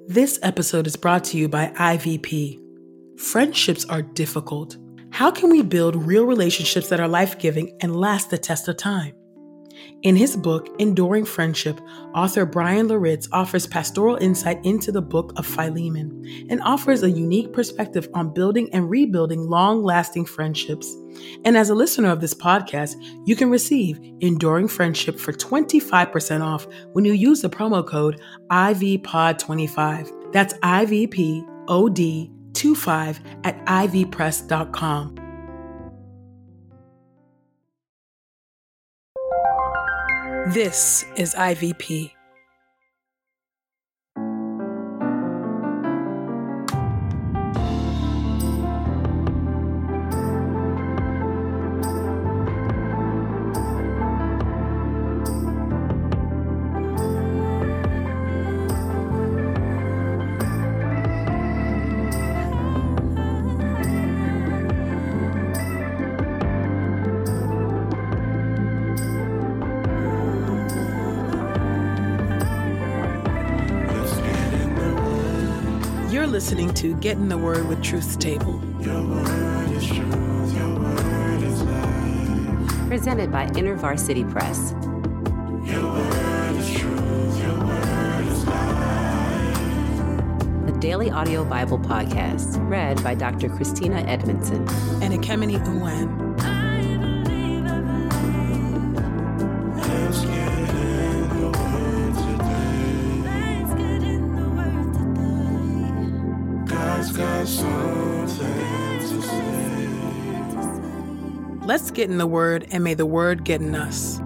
This episode is brought to you by IVP. Friendships are difficult. How can we build real relationships that are life-giving and last the test of time? In his book, Enduring Friendship, author Bryan Loritts offers pastoral insight into the book of Philemon and offers a unique perspective on building and rebuilding long-lasting friendships. And as a listener of this podcast, you can receive Enduring Friendship for 25% off when you use the promo code IVPOD25. That's IVPOD25 at ivpress.com. This is IVP. You're listening to Get in the Word with Truth's Table. Your word is truth, your word is life. Presented by InterVarsity Press. Your word is truth, your word is life. The Daily Audio Bible Podcast, read by Dr. Christina Edmondson. And Ekemini Uwan. Let's get in the word today. God's got something to say. Let's get in the Word, and may the Word get in us.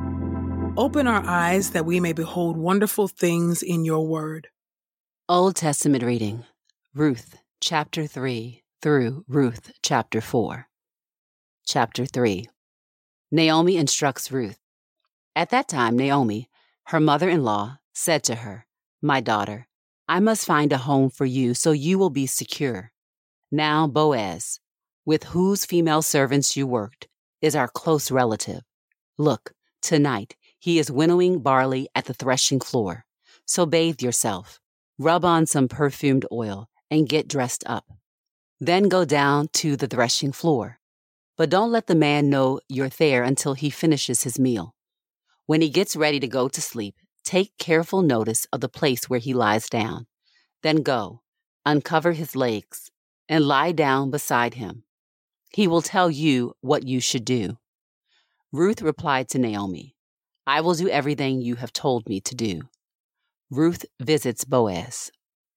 Open our eyes that we may behold wonderful things in your Word. Old Testament reading, Ruth, chapter 3 through Ruth, chapter 4. Chapter 3. Naomi instructs Ruth. At that time, Naomi, her mother-in-law, said to her, "My daughter, I must find a home for you so you will be secure. Now Boaz, with whose female servants you worked, is our close relative. Look, tonight he is winnowing barley at the threshing floor. So bathe yourself, rub on some perfumed oil, and get dressed up. Then go down to the threshing floor. But don't let the man know you're there until he finishes his meal. When he gets ready to go to sleep, take careful notice of the place where he lies down. Then go, uncover his legs, and lie down beside him. He will tell you what you should do." Ruth replied to Naomi, "I will do everything you have told me to do." Ruth visits Boaz.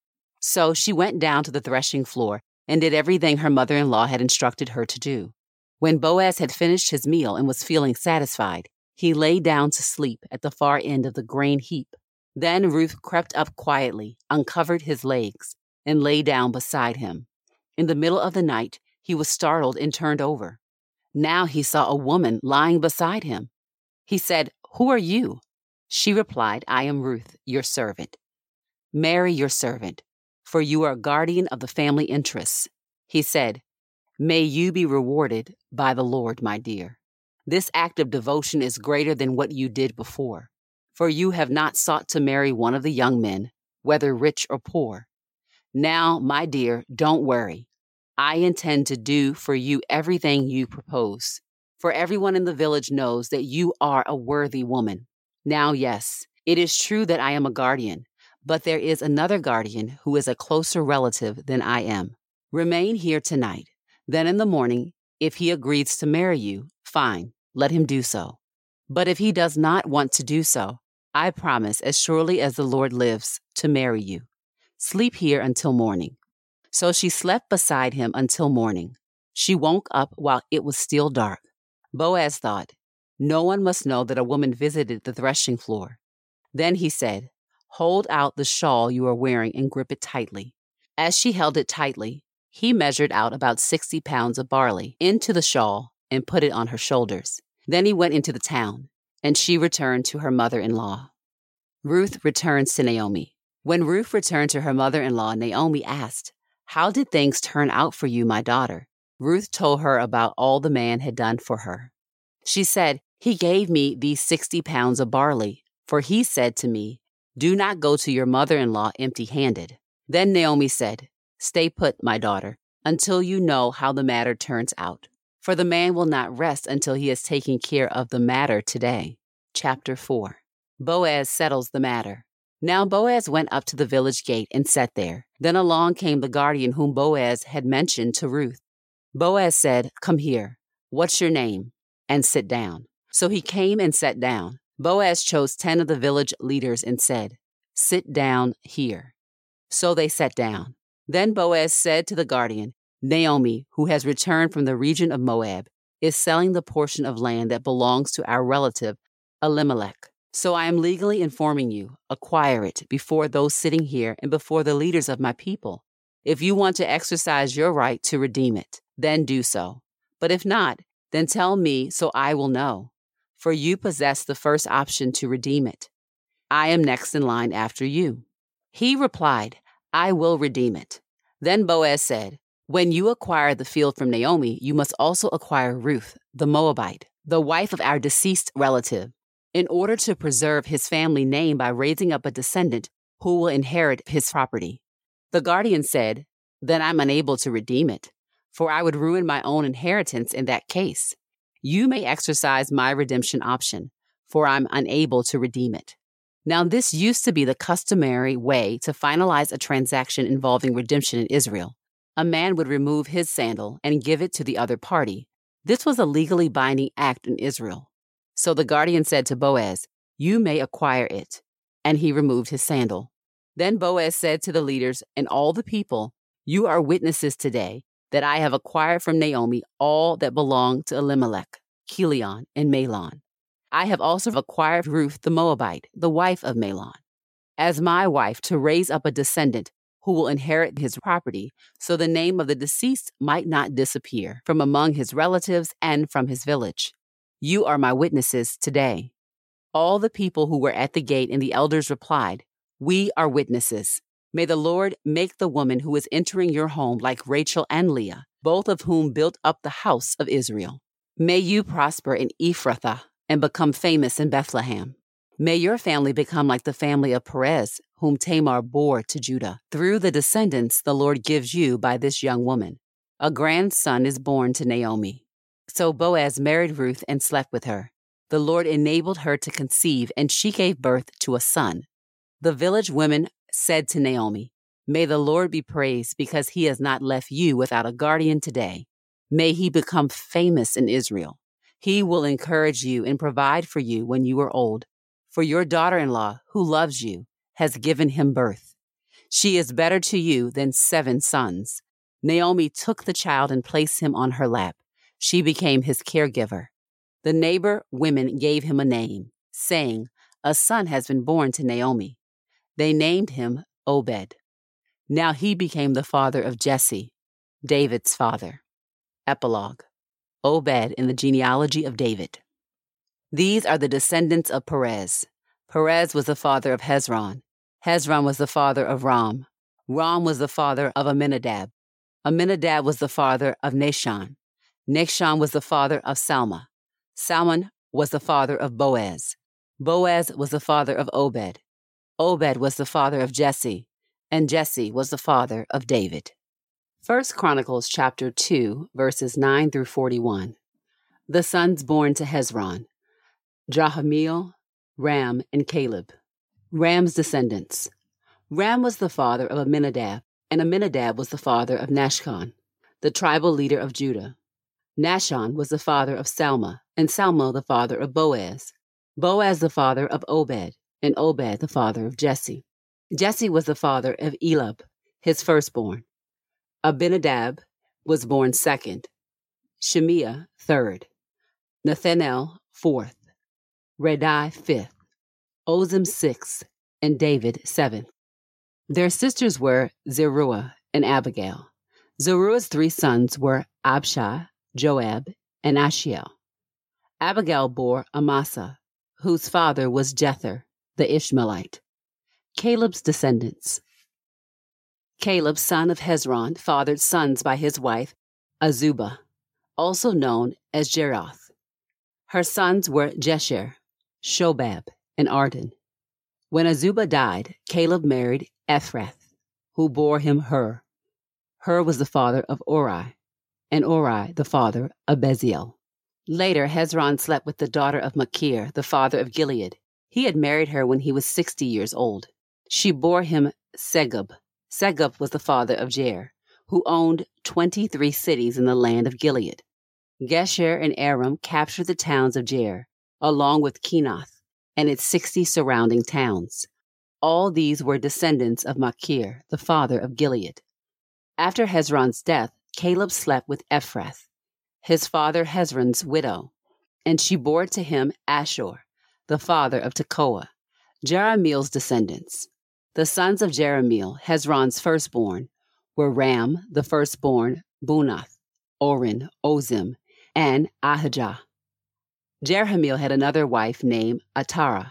So she went down to the threshing floor and did everything her mother-in-law had instructed her to do. When Boaz had finished his meal and was feeling satisfied, he lay down to sleep at the far end of the grain heap. Then Ruth crept up quietly, uncovered his legs, and lay down beside him. In the middle of the night, he was startled and turned over. Now he saw a woman lying beside him. He said, "Who are you?" She replied, "I am Ruth, your servant. Marry your servant, for you are a guardian of the family interests." He said, "May you be rewarded by the Lord, my dear. This act of devotion is greater than what you did before, for you have not sought to marry one of the young men, whether rich or poor. Now, my dear, don't worry. I intend to do for you everything you propose, for everyone in the village knows that you are a worthy woman. Now, yes, it is true that I am a guardian, but there is another guardian who is a closer relative than I am. Remain here tonight. Then in the morning, if he agrees to marry you, fine, let him do so. But if he does not want to do so, I promise, as surely as the Lord lives, to marry you. Sleep here until morning." So she slept beside him until morning. She woke up while it was still dark. Boaz thought, "No one must know that a woman visited the threshing floor." Then he said, "Hold out the shawl you are wearing and grip it tightly." As she held it tightly, he measured out about 60 pounds of barley into the shawl and put it on her shoulders. Then he went into the town, and she returned to her mother-in-law. Ruth returns to Naomi. When Ruth returned to her mother-in-law, Naomi asked, "How did things turn out for you, my daughter?" Ruth told her about all the man had done for her. She said, "He gave me these 60 pounds of barley, for he said to me, Do not go to your mother-in-law empty-handed." Then Naomi said, "Stay put, my daughter, until you know how the matter turns out. For the man will not rest until he has taken care of the matter today." Chapter 4. Boaz settles the matter. Now Boaz went up to the village gate and sat there. Then along came the guardian whom Boaz had mentioned to Ruth. Boaz said, "Come here. What's your name? And sit down." So he came and sat down. Boaz chose 10 of the village leaders and said, "Sit down here." So they sat down. Then Boaz said to the guardian, "Naomi, who has returned from the region of Moab, is selling the portion of land that belongs to our relative Elimelech. So I am legally informing you, acquire it before those sitting here and before the leaders of my people. If you want to exercise your right to redeem it, then do so. But if not, then tell me so I will know. For you possess the first option to redeem it. I am next in line after you." He replied, "I will redeem it." Then Boaz said, "When you acquire the field from Naomi, you must also acquire Ruth, the Moabite, the wife of our deceased relative, in order to preserve his family name by raising up a descendant who will inherit his property." The guardian said, "Then I'm unable to redeem it, for I would ruin my own inheritance in that case. You may exercise my redemption option, for I'm unable to redeem it." Now, this used to be the customary way to finalize a transaction involving redemption in Israel. A man would remove his sandal and give it to the other party. This was a legally binding act in Israel. So the guardian said to Boaz, "You may acquire it." And he removed his sandal. Then Boaz said to the leaders and all the people, "You are witnesses today that I have acquired from Naomi all that belonged to Elimelech, Chilion, and Mahlon. I have also acquired Ruth the Moabite, the wife of Mahlon, as my wife to raise up a descendant who will inherit his property, so the name of the deceased might not disappear from among his relatives and from his village. You are my witnesses today." All the people who were at the gate and the elders replied, "We are witnesses. May the Lord make the woman who is entering your home like Rachel and Leah, both of whom built up the house of Israel. May you prosper in Ephrathah and become famous in Bethlehem. May your family become like the family of Perez, whom Tamar bore to Judah. Through the descendants the Lord gives you by this young woman. A grandson is born to Naomi." So Boaz married Ruth and slept with her. The Lord enabled her to conceive, and she gave birth to a son. The village women said to Naomi, "May the Lord be praised because he has not left you without a guardian today. May he become famous in Israel. He will encourage you and provide for you when you are old. For your daughter-in-law, who loves you, has given him birth. She is better to you than 7 sons." Naomi took the child and placed him on her lap. She became his caregiver. The neighbor women gave him a name, saying, "A son has been born to Naomi." They named him Obed. Now he became the father of Jesse, David's father. Epilogue. Obed in the genealogy of David. These are the descendants of Perez. Perez was the father of Hezron. Hezron was the father of Ram. Ram was the father of Amminadab. Amminadab was the father of Nahshon. Nahshon was the father of Salma. Salmon was the father of Boaz. Boaz was the father of Obed. Obed was the father of Jesse, and Jesse was the father of David. 1 Chronicles chapter 2, verses 9 through 41. The sons born to Hezron: Jahamiel, Ram, and Caleb. Ram's descendants. Ram was the father of Amminadab, and Amminadab was the father of Nahshon, the tribal leader of Judah. Nahshon was the father of Salma, and Salma the father of Boaz. Boaz the father of Obed, and Obed the father of Jesse. Jesse was the father of Elab, his firstborn. Abinadab was born second. Shemiah third. Nathanael fourth. Redai fifth. Ozem sixth, and David seventh. Their sisters were Zeruiah and Abigail. Zeruiah's 3 sons were Abishai, Joab, and Ashiel. Abigail bore Amasa, whose father was Jether, the Ishmaelite. Caleb's descendants. Caleb, son of Hezron, fathered sons by his wife, Azubah, also known as Jeroth. Her sons were Jesher, Shobab, and Arden. When Azubah died, Caleb married Ephrath, who bore him Hur. Hur was the father of Uri, and Uri the father of Bezalel. Later, Hezron slept with the daughter of Machir, the father of Gilead. He had married her when he was 60 years old. She bore him Segub. Segub was the father of Jair, who owned 23 cities in the land of Gilead. Gesher and Aram captured the towns of Jair, along with Kenath and its 60 surrounding towns. All these were descendants of Machir, the father of Gilead. After Hezron's death, Caleb slept with Ephrath, his father Hezron's widow, and she bore to him Ashur, the father of Tekoa, Jerahmeel's descendants. The sons of Jerahmeel, Hezron's firstborn, were Ram, the firstborn, Bunath, Oren, Ozim, and Ahijah. Jerahmeel had another wife named Atara.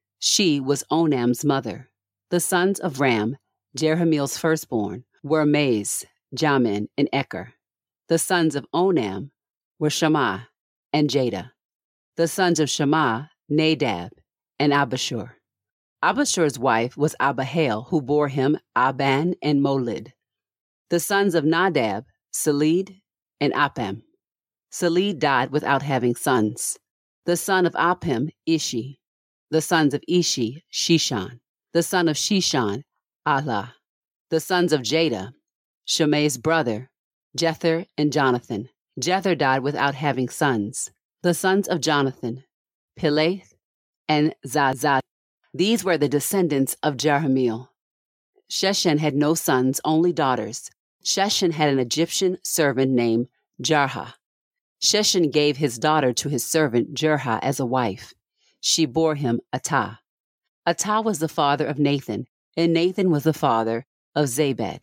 She was Onam's mother. The sons of Ram, Jerahmeel's firstborn, were Maiz, Jamin, and Eker. The sons of Onam were Shammah and Jada. The sons of Shammah, Nadab, and Abishur. Abishur's wife was Abihail, who bore him Aban and Molid. The sons of Nadab, Seled, and Apam. Seled died without having sons. The son of Apam, Ishi. The sons of Ishi, Shishan. The son of Shishan, Allah. The sons of Jada, Shimei's brother, Jether and Jonathan. Jether died without having sons. The sons of Jonathan, Peleth and Zazad. These were the descendants of Jerahmeel. Sheshan had no sons, only daughters. Sheshan had an Egyptian servant named Jarha. Sheshan gave his daughter to his servant Jerha as a wife. She bore him Atah. Atah was the father of Nathan, and Nathan was the father of Zabed.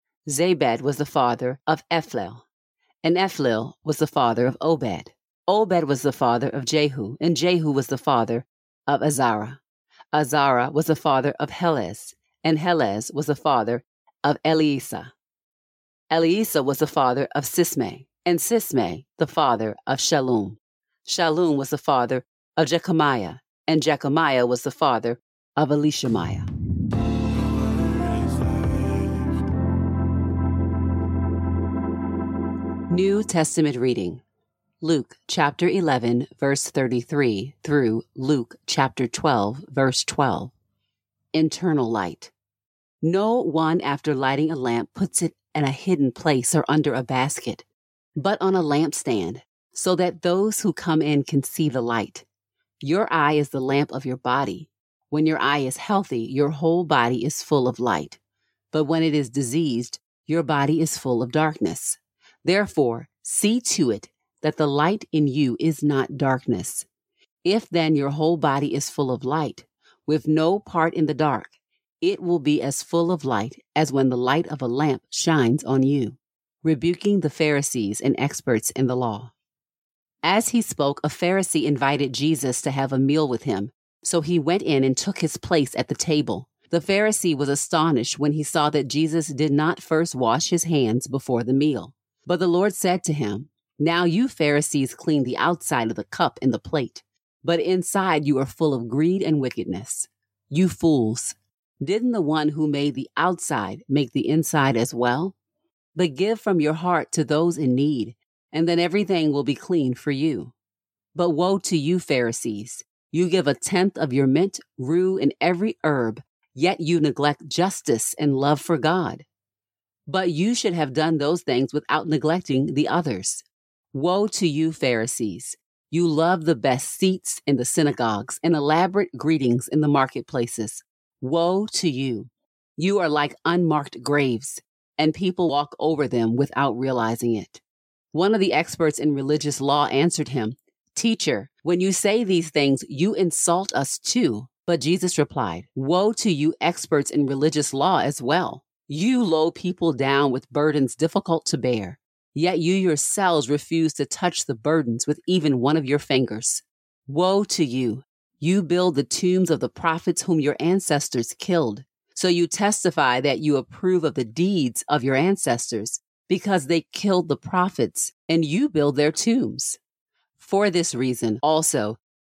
Zabed was the father of Ephlel, and Ephlel was the father of Obed. Obed was the father of Jehu, and Jehu was the father of Azarah. Azarah was the father of Helez, and Helez was the father of Eleasa. Eleasa was the father of Sismai, and Sismai the father of Shallum. Shallum was the father of Jechamiah, and Jechamiah was the father of Elishamiah. New Testament reading. Luke chapter 11, verse 33 through Luke chapter 12, verse 12. Internal light. No one, after lighting a lamp, puts it in a hidden place or under a basket, but on a lampstand, so that those who come in can see the light. Your eye is the lamp of your body. When your eye is healthy, your whole body is full of light. But when it is diseased, your body is full of darkness. Therefore, see to it that the light in you is not darkness. If then your whole body is full of light, with no part in the dark, it will be as full of light as when the light of a lamp shines on you. Rebuking the Pharisees and experts in the law. As he spoke, a Pharisee invited Jesus to have a meal with him, so he went in and took his place at the table. The Pharisee was astonished when he saw that Jesus did not first wash his hands before the meal. But the Lord said to him, "Now you Pharisees clean the outside of the cup and the plate, but inside you are full of greed and wickedness. You fools! Didn't the one who made the outside make the inside as well? But give from your heart to those in need, and then everything will be clean for you. But woe to you, Pharisees! You give 1/10 of your mint, rue, and every herb, yet you neglect justice and love for God. But you should have done those things without neglecting the others. Woe to you, Pharisees! You love the best seats in the synagogues and elaborate greetings in the marketplaces. Woe to you! You are like unmarked graves, and people walk over them without realizing it." One of the experts in religious law answered him, "Teacher, when you say these things, you insult us too." But Jesus replied, "Woe to you, experts in religious law as well. You load people down with burdens difficult to bear, yet you yourselves refuse to touch the burdens with even one of your fingers. Woe to you! You build the tombs of the prophets whom your ancestors killed. So you testify that you approve of the deeds of your ancestors because they killed the prophets, and you build their tombs. For this reason, also,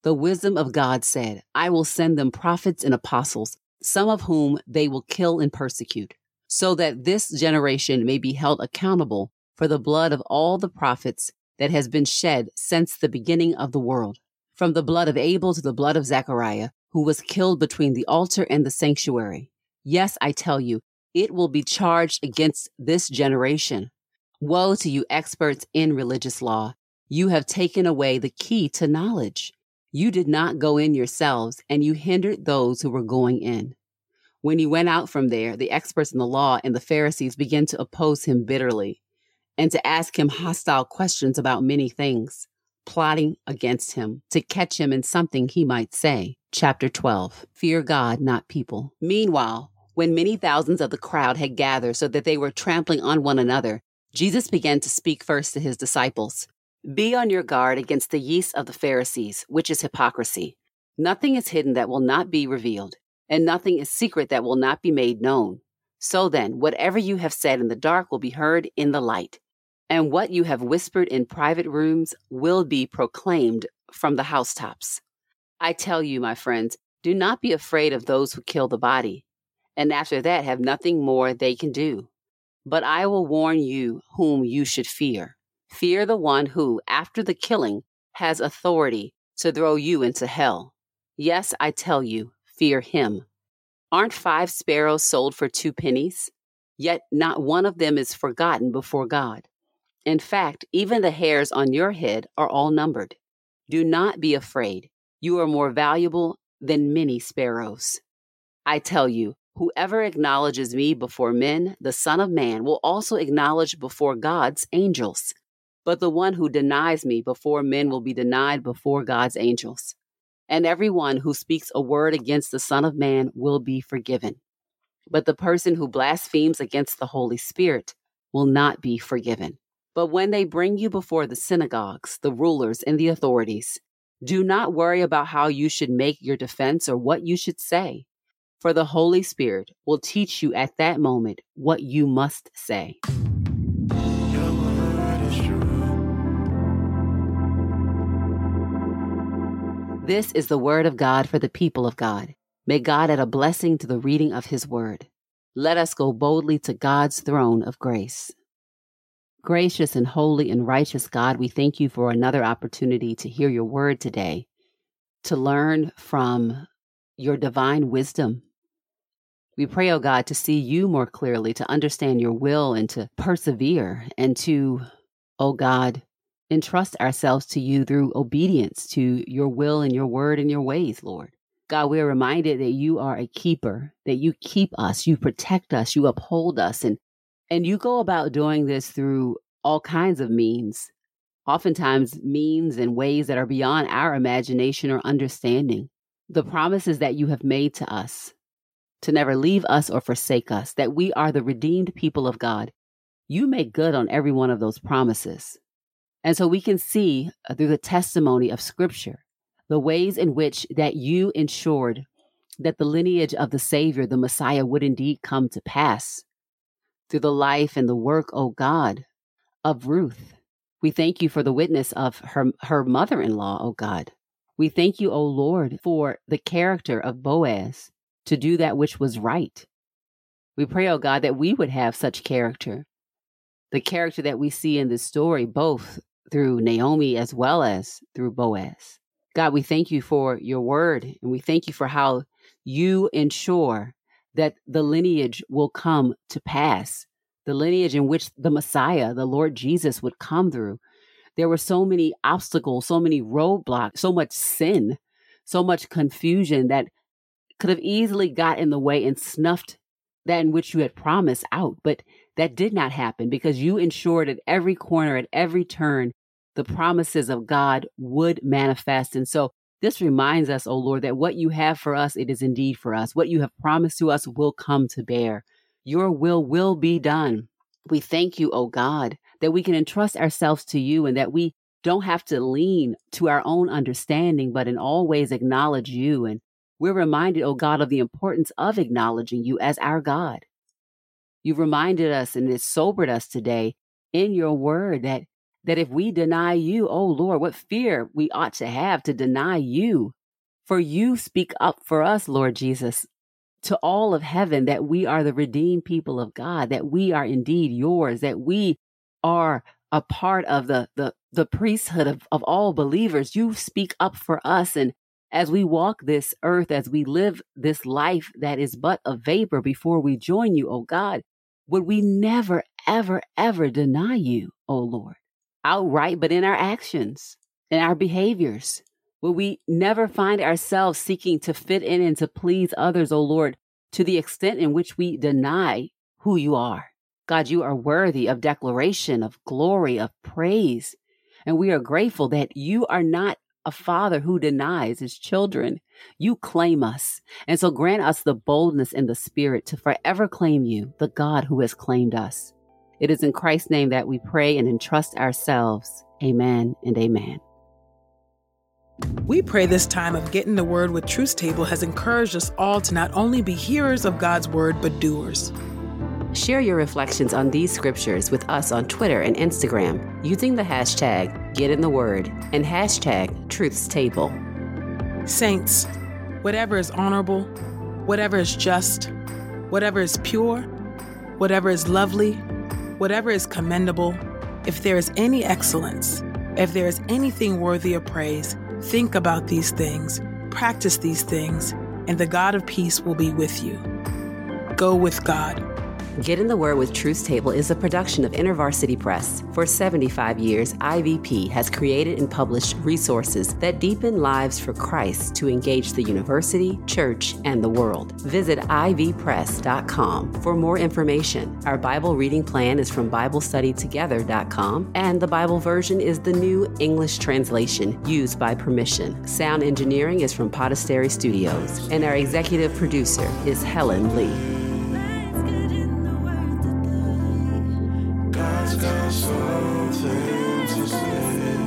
The wisdom of God said, I will send them prophets and apostles, some of whom they will kill and persecute, so that this generation may be held accountable for the blood of all the prophets that has been shed since the beginning of the world, from the blood of Abel to the blood of Zechariah, who was killed between the altar and the sanctuary. Yes, I tell you, it will be charged against this generation. Woe to you, experts in religious law! You have taken away the key to knowledge. You did not go in yourselves, and you hindered those who were going in. When he went out from there, the experts in the law and the Pharisees began to oppose him bitterly and to ask him hostile questions about many things, plotting against him to catch him in something he might say. Chapter 12. Fear God, not people. Meanwhile, when many thousands of the crowd had gathered so that they were trampling on one another, Jesus began to speak first to his disciples. Be on your guard against the yeast of the Pharisees, which is hypocrisy. Nothing is hidden that will not be revealed, and nothing is secret that will not be made known. So then, whatever you have said in the dark will be heard in the light, and what you have whispered in private rooms will be proclaimed from the housetops. I tell you, my friends, do not be afraid of those who kill the body, and after that have nothing more they can do. But I will warn you whom you should fear. Fear the one who, after the killing, has authority to throw you into hell. Yes, I tell you, fear him. Aren't 5 sparrows sold for 2 pennies? Yet not one of them is forgotten before God. In fact, even the hairs on your head are all numbered. Do not be afraid. You are more valuable than many sparrows. I tell you, whoever acknowledges me before men, the Son of Man will also acknowledge before God's angels. But the one who denies me before men will be denied before God's angels. And everyone who speaks a word against the Son of Man will be forgiven. But the person who blasphemes against the Holy Spirit will not be forgiven. But when they bring you before the synagogues, the rulers, and the authorities, do not worry about how you should make your defense or what you should say. For the Holy Spirit will teach you at that moment what you must say. Your word is true. This is the word of God for the people of God. May God add a blessing to the reading of his word. Let us go boldly to God's throne of grace. Gracious and holy and righteous God, we thank you for another opportunity to hear your word today, to learn from your divine wisdom. We pray, oh God, to see you more clearly, to understand your will and to persevere and to, oh God, entrust ourselves to you through obedience to your will and your word and your ways, Lord. God, we're reminded that you are a keeper, that you keep us, you protect us, you uphold us, and you go about doing this through all kinds of means, oftentimes means and ways that are beyond our imagination or understanding. The promises that you have made to us, to never leave us or forsake us, that we are the redeemed people of God. You make good on every one of those promises. And so we can see through the testimony of Scripture, the ways in which that you ensured that the lineage of the Savior, the Messiah, would indeed come to pass through the life and the work, oh God, of Ruth. We thank you for the witness of her mother-in-law, oh God. We thank you, oh Lord, for the character of Boaz to do that which was right. We pray, oh God, that we would have such character, the character that we see in this story, both through Naomi as well as through Boaz. God, we thank you for your word, and we thank you for how you ensure that the lineage will come to pass, the lineage in which the Messiah, the Lord Jesus, would come through. There were so many obstacles, so many roadblocks, so much sin, so much confusion that could have easily got in the way and snuffed that in which you had promised out. But that did not happen because you ensured at every corner, at every turn, the promises of God would manifest. And so this reminds us, oh Lord, that what you have for us, it is indeed for us. What you have promised to us will come to bear. Your will be done. We thank you, oh God, that we can entrust ourselves to you and that we don't have to lean to our own understanding, but in all ways acknowledge you. And we're reminded, oh God, of the importance of acknowledging you as our God. You've reminded us and it sobered us today in your word that if we deny you, oh Lord, what fear we ought to have to deny you. For you speak up for us, Lord Jesus, to all of heaven, that we are the redeemed people of God, that we are indeed yours, that we are a part of the priesthood of all believers. You speak up for us. And as we walk this earth, as we live this life that is but a vapor before we join you, oh God, would we never, ever, ever deny you, oh Lord, outright, but in our actions, in our behaviors? Will we never find ourselves seeking to fit in and to please others, oh Lord, to the extent in which we deny who you are? God, you are worthy of declaration, of glory, of praise. And we are grateful that you are not a father who denies his children. You claim us. And so grant us the boldness in the spirit to forever claim you, the God who has claimed us. It is in Christ's name that we pray and entrust ourselves. Amen and amen. We pray this time of Getting the Word with Truth Table has encouraged us all to not only be hearers of God's word, but doers. Share your reflections on these scriptures with us on Twitter and Instagram using the hashtag #GetInTheWord and hashtag #TruthsTable. Saints, whatever is honorable, whatever is just, whatever is pure, whatever is lovely, whatever is commendable, if there is any excellence, if there is anything worthy of praise, think about these things, practice these things, and the God of peace will be with you. Go with God. Get in the Word with Truth Table is a production of InterVarsity Press. For 75 years, IVP has created and published resources that deepen lives for Christ to engage the university, church, and the world. Visit ivpress.com for more information. Our Bible reading plan is from BibleStudyTogether.com, and the Bible version is the New English Translation used by permission. Sound engineering is from Podastery Studios, and our executive producer is Helen Lee. God's got something to say.